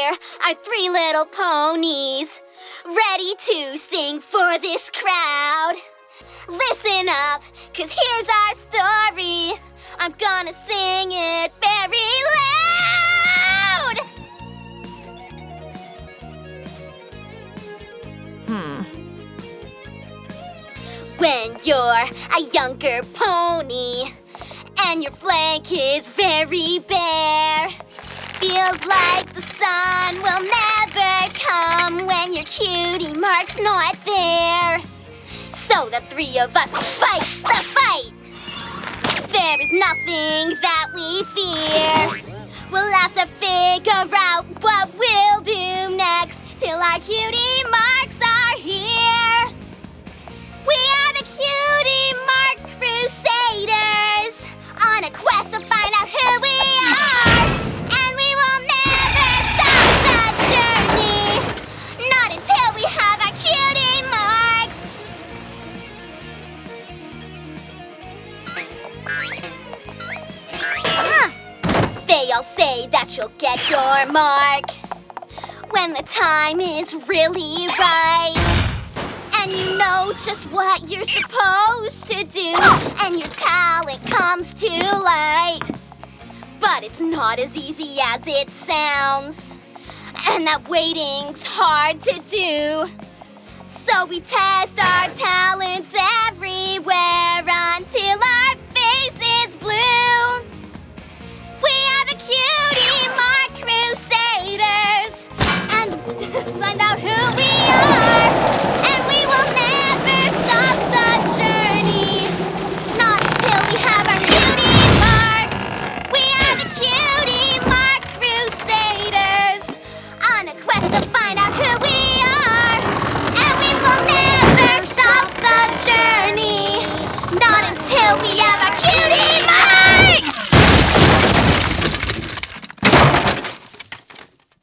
Here are three little ponies, ready to sing for this crowd. Listen up, 'cause here's our story. I'm gonna sing it very loud. When you're a younger pony and your flank is very bare, feels like the sun will never come when your cutie mark's not there. So the three of us fight the fight. There is nothing that we fear. We'll have to figure out what we'll do next till our cutie marks are here. We are the Cutie Mark Crusaders, on a quest to find out who we are. And we will never stop the journey, not until we have our cutie marks. They all say that you'll get your mark when the time is really right. And you know just what you're supposed to do, and your talent comes to light. But it's not as easy as it sounds, and that waiting's hard to do. So we test our talents